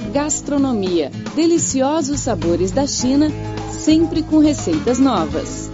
Gastronomia, deliciosos sabores da China, sempre com receitas novas.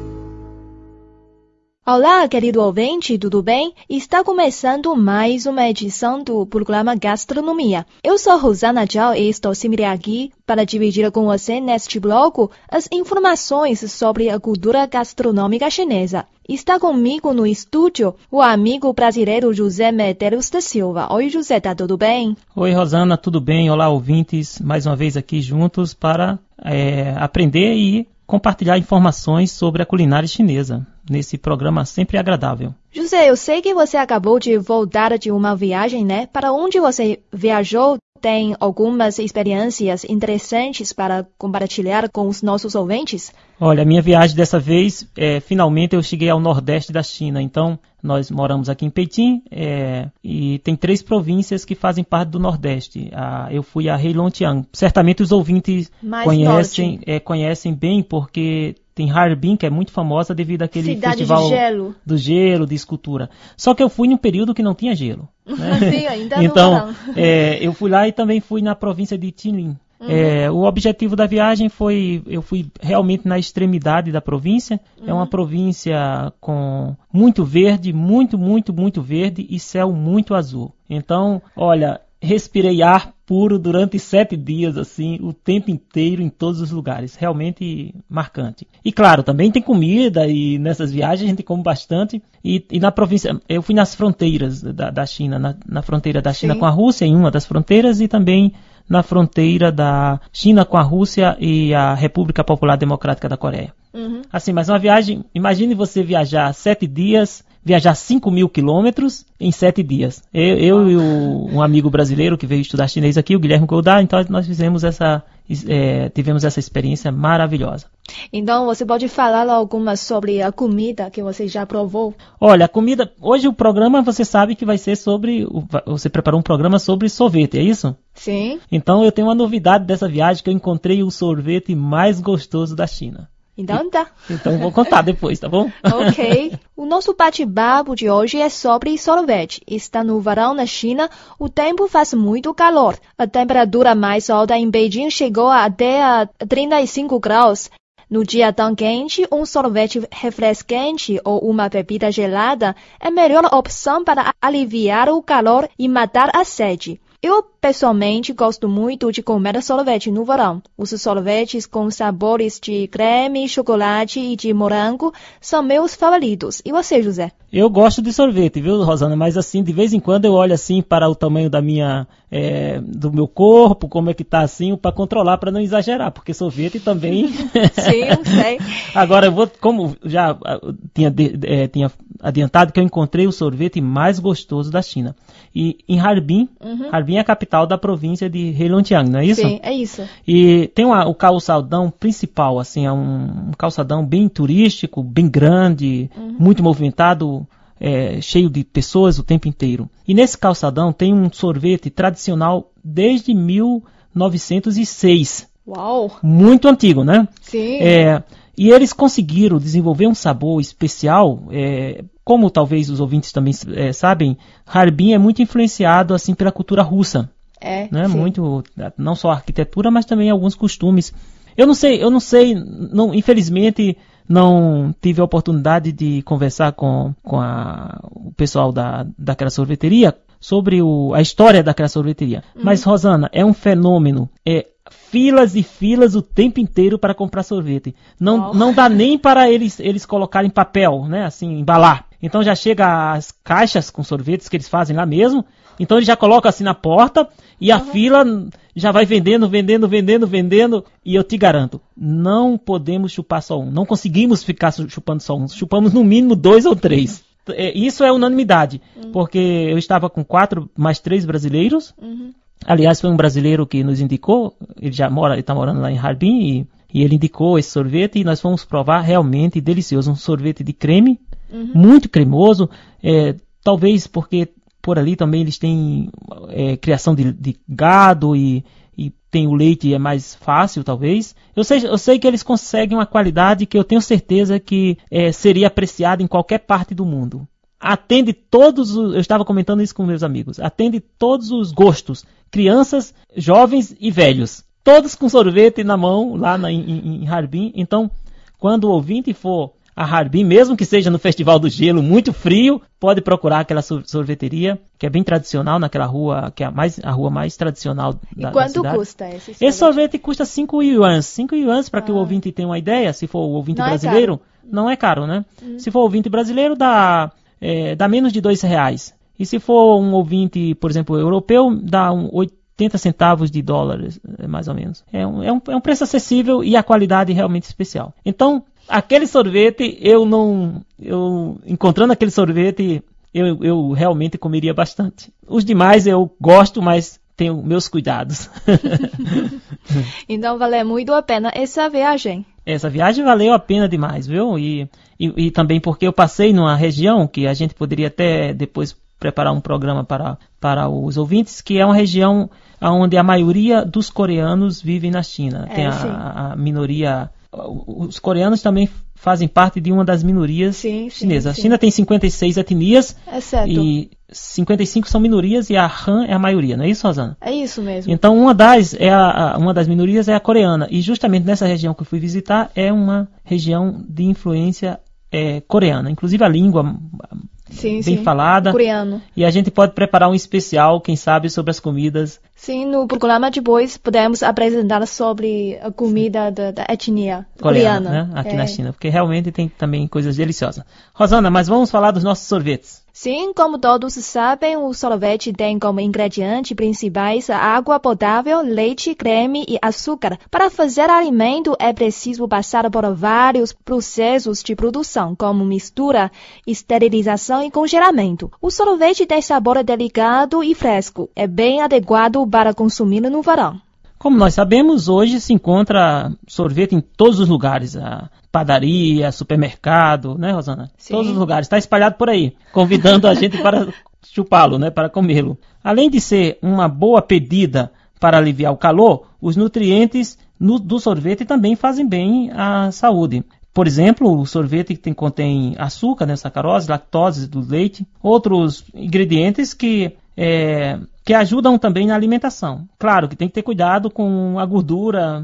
Olá, querido ouvinte, tudo bem? Está começando mais uma edição do programa Gastronomia. Eu sou Rosana Zhao e estou sempre aqui para dividir com você neste bloco as informações sobre a cultura gastronômica chinesa. Está comigo no estúdio o amigo brasileiro José Medeiros da Silva. Oi, José, tá tudo bem? Oi, Rosana, tudo bem? Olá, ouvintes, mais uma vez aqui juntos para aprender e compartilhar informações sobre a culinária chinesa, nesse programa sempre agradável. José, eu sei que você acabou de voltar de uma viagem, né? Para onde você viajou? Tem algumas experiências interessantes para compartilhar com os nossos ouvintes? Olha, a minha viagem dessa vez, finalmente eu cheguei ao nordeste da China. Então, nós moramos aqui em Pequim e tem 3 províncias que fazem parte do nordeste. Eu fui a Heilongjiang. Certamente os ouvintes conhecem bem, porque tem Harbin, que é muito famosa devido àquele festival do gelo, de escultura. Só que eu fui num período que não tinha gelo. Né? Sim, ainda então, eu fui lá e também fui na província de Jilin. O objetivo da viagem eu fui realmente na extremidade da província. É uma província com muito verde, muito verde e céu muito azul. Então, olha, respirei ar puro durante 7 dias, assim, o tempo inteiro, em todos os lugares. Realmente marcante. E claro, também tem comida e nessas viagens a gente come bastante. E na província, eu fui nas fronteiras da China, na fronteira da China com a Rússia, em uma das fronteiras, e também na fronteira da China com a Rússia e a República Popular Democrática da Coreia. Assim, mas uma viagem, imagine você viajar 7 dias, viajar 5.000 quilômetros em 7 dias. Eu e um amigo brasileiro que veio estudar chinês aqui, o Guilherme Goldar, então nós tivemos essa experiência maravilhosa. Então, você pode falar alguma sobre a comida que você já provou? Olha, a comida... Hoje o programa, você sabe que vai ser sobre... Você preparou um programa sobre sorvete, é isso? Sim. Então, eu tenho uma novidade dessa viagem, que eu encontrei o sorvete mais gostoso da China. Então tá. Então eu vou contar depois, tá bom? Ok. O nosso bate-papo de hoje é sobre sorvete. Está no verão na China, o tempo faz muito calor. A temperatura mais alta em Beijing chegou até a 35 graus. No dia tão quente, um sorvete refrescante ou uma bebida gelada é a melhor opção para aliviar o calor e matar a sede. Eu, pessoalmente, gosto muito de comer sorvete no verão. Os sorvetes com sabores de creme, chocolate e de morango são meus favoritos. E você, José? Eu gosto de sorvete, viu, Rosana? Mas assim, de vez em quando eu olho assim para o tamanho do meu corpo, como é que tá assim, para controlar, para não exagerar, porque sorvete também... Sim, eu sei. Agora, como já tinha adiantado, que eu encontrei o sorvete mais gostoso da China. E em Harbin, Harbin é a capital da província de Heilongjiang, não é isso? Sim, é isso. E tem o calçadão principal, assim, é um calçadão bem turístico, bem grande, muito movimentado, cheio de pessoas o tempo inteiro. E nesse calçadão tem um sorvete tradicional desde 1906. Uau! Muito antigo, né? Sim. E eles conseguiram desenvolver um sabor especial, como talvez os ouvintes também sabem, Harbin é muito influenciado assim pela cultura russa. Né? Muito, não só a arquitetura, mas também alguns costumes. Eu não sei, infelizmente não tive a oportunidade de conversar com o pessoal daquela sorveteria sobre a história daquela sorveteria. Mas, Rosana, é um fenômeno. Filas e filas o tempo inteiro para comprar sorvete. Não dá nem para eles colocarem papel, né? Assim, embalar. Então já chega as caixas com sorvetes que eles fazem lá mesmo. Então eles já colocam assim na porta e a fila já vai vendendo. E eu te garanto, não podemos chupar só um. Não conseguimos ficar chupando só um. Chupamos no mínimo 2 ou 3. Isso é unanimidade. Porque eu estava com 4 mais 3 brasileiros. Aliás, foi um brasileiro que nos indicou, ele está morando lá em Harbin, e ele indicou esse sorvete e nós fomos provar, realmente delicioso, um sorvete de creme, muito cremoso, talvez porque por ali também eles têm criação de gado e tem o leite, é mais fácil talvez. Eu sei que eles conseguem uma qualidade que eu tenho certeza que seria apreciada em qualquer parte do mundo. atende todos os... Eu estava comentando isso com meus amigos. Atende todos os gostos. Crianças, jovens e velhos. Todos com sorvete na mão, lá em Harbin. Então, quando o ouvinte for a Harbin, mesmo que seja no Festival do Gelo, muito frio, pode procurar aquela sorveteria, que é bem tradicional naquela rua, que é a rua mais tradicional da cidade. E quanto custa esse sorvete? Esse sorvete custa 5 yuans. 5 yuans, para que o ouvinte tenha uma ideia, se for o ouvinte brasileiro, não é caro, né? Se for o ouvinte brasileiro, dá menos de R$2. E se for um ouvinte, por exemplo, europeu, dá 80 centavos de dólares, mais ou menos. É um preço acessível e a qualidade realmente especial. Então, aquele sorvete, encontrando aquele sorvete, eu realmente comeria bastante. Os demais eu gosto, mas tenho meus cuidados. Então, valeu muito a pena essa viagem. Essa viagem valeu a pena demais, viu? E também porque eu passei numa região que a gente poderia até depois preparar um programa para os ouvintes, que é uma região onde a maioria dos coreanos vivem na China. Tem a minoria... Os coreanos também fazem parte de uma das minorias chinesas. A China tem 56 etnias e 55 são minorias e a Han é a maioria, não é isso, Rosana? É isso mesmo. Então uma das minorias é a coreana, e justamente nessa região que eu fui visitar é uma região de influência coreana, inclusive a língua bem falada. Coreano. E a gente pode preparar um especial, quem sabe, sobre as comidas. Sim, no programa depois podemos apresentar sobre a comida da etnia coreana. Né? Aqui na China, porque realmente tem também coisas deliciosas. Rosana, mas vamos falar dos nossos sorvetes. Sim, como todos sabem, o sorvete tem como ingredientes principais a água potável, leite, creme e açúcar. Para fazer alimento é preciso passar por vários processos de produção, como mistura, esterilização e congelamento. O sorvete tem sabor delicado e fresco. É bem adequado para consumir no verão. Como nós sabemos, hoje se encontra sorvete em todos os lugares. Padaria, supermercado, né, Rosana? Sim. Todos os lugares. Está espalhado por aí, convidando a gente para chupá-lo, né, para comê-lo. Além de ser uma boa pedida para aliviar o calor, os nutrientes do sorvete também fazem bem à saúde. Por exemplo, o sorvete que contém açúcar, né, sacarose, lactose do leite, outros ingredientes que ajudam também na alimentação. Claro que tem que ter cuidado com a gordura.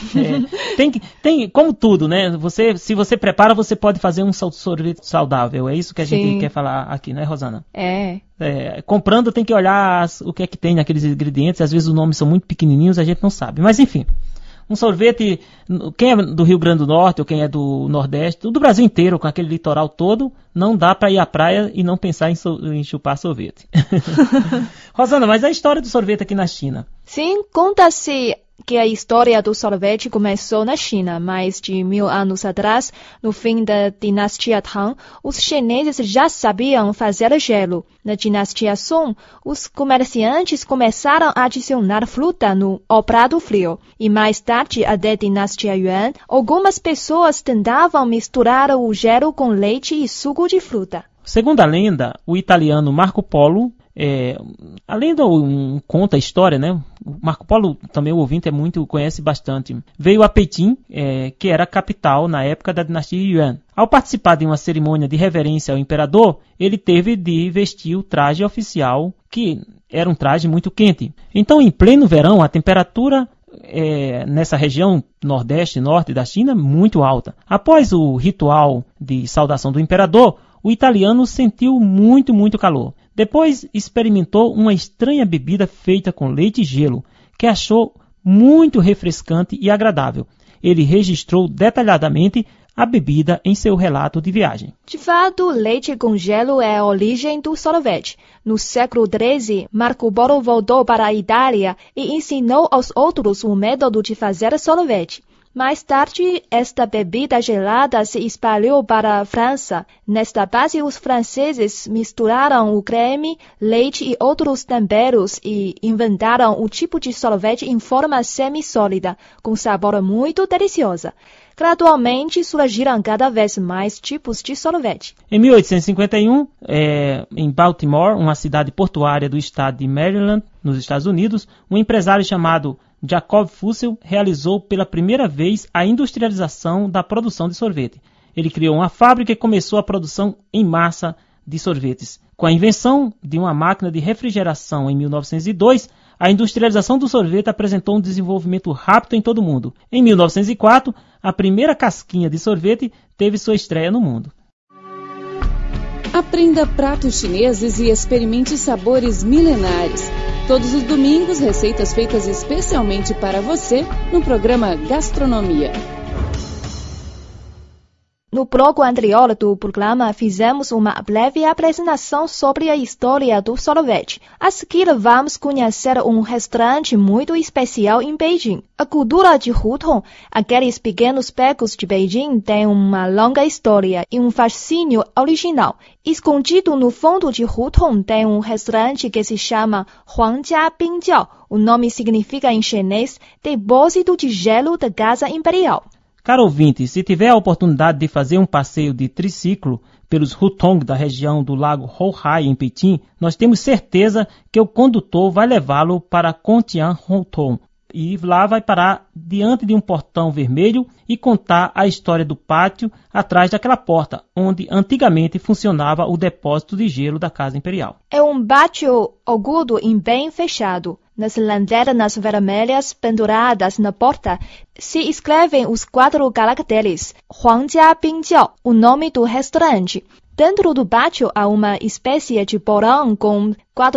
Tem como tudo, né? Se você prepara, você pode fazer um sorvete saudável. É isso que a gente quer falar aqui, né, Rosana? Comprando tem que olhar o que é que tem naqueles ingredientes. Às vezes os nomes são muito pequenininhos, a gente não sabe. Mas enfim, um sorvete, quem é do Rio Grande do Norte ou quem é do Nordeste, do Brasil inteiro, com aquele litoral todo, não dá para ir à praia e não pensar em chupar sorvete. Rosana, mas a história do sorvete aqui na China? Sim, conta-se que a história do sorvete começou na China, mais de 1000 anos atrás, no fim da dinastia Tang, os chineses já sabiam fazer gelo. Na dinastia Song, os comerciantes começaram a adicionar fruta ao prato frio. E mais tarde, até a dinastia Yuan, algumas pessoas tentavam misturar o gelo com leite e suco de fruta. Segundo a lenda, o italiano Marco Polo, a lenda conta a história, né? Marco Polo, também o ouvinte conhece bastante. Veio a Pequim, que era a capital na época da dinastia Yuan. Ao participar de uma cerimônia de reverência ao imperador, ele teve de vestir o traje oficial, que era um traje muito quente. Então, em pleno verão, a temperatura nessa região nordeste e norte da China muito alta. Após o ritual de saudação do imperador, o italiano sentiu muito calor. Depois experimentou uma estranha bebida feita com leite e gelo, que achou muito refrescante e agradável. Ele registrou detalhadamente a bebida em seu relato de viagem. De fato, leite com gelo é a origem do sorvete. No século XIII, Marco Polo voltou para a Itália e ensinou aos outros o método de fazer sorvete. Mais tarde, esta bebida gelada se espalhou para a França. Nesta base, os franceses misturaram o creme, leite e outros temperos e inventaram o tipo de sorvete em forma semi-sólida, com sabor muito delicioso. Gradualmente, surgiram cada vez mais tipos de sorvete. Em 1851, em Baltimore, uma cidade portuária do estado de Maryland, nos Estados Unidos, um empresário chamado Jacob Fussell realizou pela primeira vez a industrialização da produção de sorvete. Ele criou uma fábrica e começou a produção em massa de sorvetes. Com a invenção de uma máquina de refrigeração em 1902, a industrialização do sorvete apresentou um desenvolvimento rápido em todo o mundo. Em 1904, a primeira casquinha de sorvete teve sua estreia no mundo. Aprenda pratos chineses e experimente sabores milenares. Todos os domingos, receitas feitas especialmente para você no programa Gastronomia. No bloco anterior do programa, fizemos uma breve apresentação sobre a história do sorvete. A seguir, vamos conhecer um restaurante muito especial em Beijing. A cultura de Hutong, aqueles pequenos becos de Beijing, tem uma longa história e um fascínio original. Escondido no fundo de Hutong tem um restaurante que se chama Huangjia Bingjiao. O nome significa em chinês depósito de gelo da Casa Imperial. Caro ouvinte, se tiver a oportunidade de fazer um passeio de triciclo pelos Hutong da região do lago Hohai em Pequim, nós temos certeza que o condutor vai levá-lo para Contian Hutong e lá vai parar diante de um portão vermelho e contar a história do pátio atrás daquela porta, onde antigamente funcionava o depósito de gelo da Casa Imperial. É um pátio agudo e bem fechado. Nas lanternas vermelhas penduradas na porta se escrevem os 4 caracteres Huangjia Bingjiao, o nome do restaurante. Dentro do pátio há uma espécie de porão com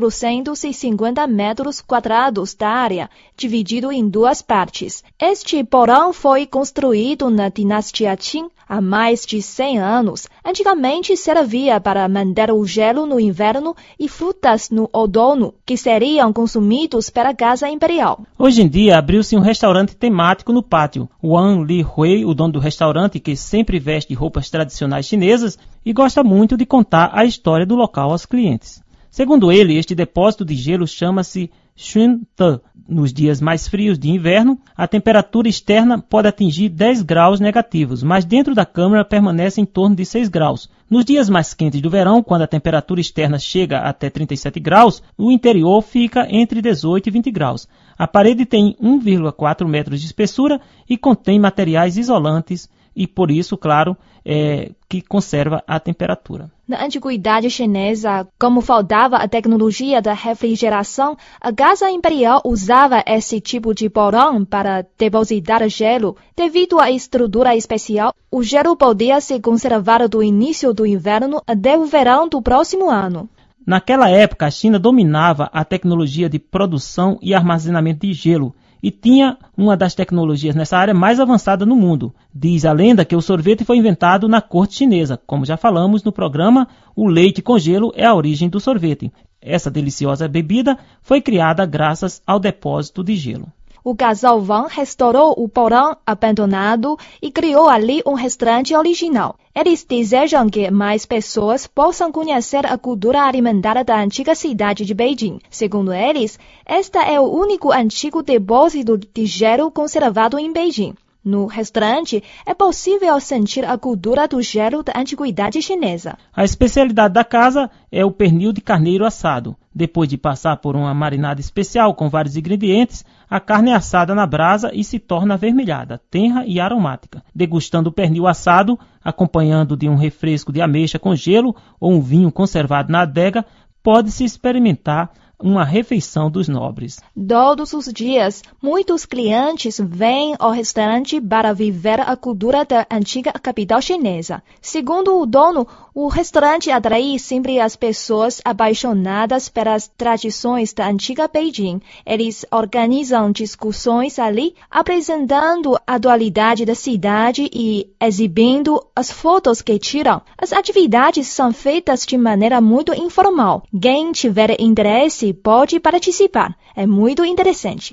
450 metros quadrados da área, dividido em 2 partes. Este porão foi construído na dinastia Qing há mais de 100 anos. Antigamente servia para manter o gelo no inverno e frutas no outono, que seriam consumidos pela Casa Imperial. Hoje em dia, abriu-se um restaurante temático no pátio. Wang Li-Hui, o dono do restaurante, que sempre veste roupas tradicionais chinesas e gosta muito de contar a história do local aos clientes. Segundo ele, este depósito de gelo chama-se Xunte. Nos dias mais frios de inverno, a temperatura externa pode atingir 10 graus negativos, mas dentro da câmara permanece em torno de 6 graus. Nos dias mais quentes do verão, quando a temperatura externa chega até 37 graus, o interior fica entre 18 e 20 graus. A parede tem 1,4 metros de espessura e contém materiais isolantes e, por isso, claro, que conserva a temperatura. Na antiguidade chinesa, como faltava a tecnologia da refrigeração, a Casa Imperial usava esse tipo de porão para depositar gelo. Devido à estrutura especial, o gelo podia ser conservado do início do inverno até o verão do próximo ano. Naquela época, a China dominava a tecnologia de produção e armazenamento de gelo e tinha uma das tecnologias nessa área mais avançada no mundo. Diz a lenda que o sorvete foi inventado na corte chinesa. Como já falamos no programa, o leite com gelo é a origem do sorvete. Essa deliciosa bebida foi criada graças ao depósito de gelo. O casal Wang restaurou o porão abandonado e criou ali um restaurante original. Eles desejam que mais pessoas possam conhecer a cultura alimentar da antiga cidade de Beijing. Segundo eles, este é o único antigo depósito de gelo conservado em Beijing. No restaurante, é possível sentir a cultura do gelo da antiguidade chinesa. A especialidade da casa é o pernil de carneiro assado. Depois de passar por uma marinada especial com vários ingredientes, a carne é assada na brasa e se torna avermelhada, tenra e aromática. Degustando o pernil assado, acompanhando de um refresco de ameixa com gelo ou um vinho conservado na adega, pode-se experimentar uma refeição dos nobres. Todos os dias, muitos clientes vêm ao restaurante para viver a cultura da antiga capital chinesa. Segundo o dono, o restaurante atrai sempre as pessoas apaixonadas pelas tradições da antiga Beijing. Eles organizam discussões ali, apresentando a atualidade da cidade e exibindo as fotos que tiram. As atividades são feitas de maneira muito informal. Quem tiver interesse pode participar. É muito interessante.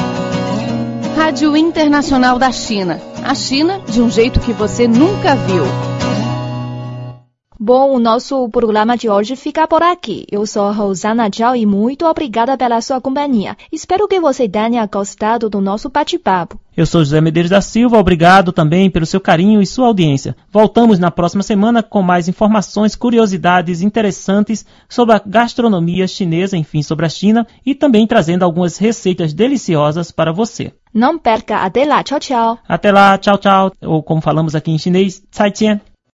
Rádio Internacional da China. A China de um jeito que você nunca viu. Bom, o nosso programa de hoje fica por aqui. Eu sou Rosana Zhao e muito obrigada pela sua companhia. Espero que você tenha gostado do nosso bate-papo. Eu sou José Medeiros da Silva, obrigado também pelo seu carinho e sua audiência. Voltamos na próxima semana com mais informações, curiosidades interessantes sobre a gastronomia chinesa, enfim, sobre a China, e também trazendo algumas receitas deliciosas para você. Não perca, até lá, tchau, tchau. Até lá, tchau, tchau, ou como falamos aqui em chinês, 再见.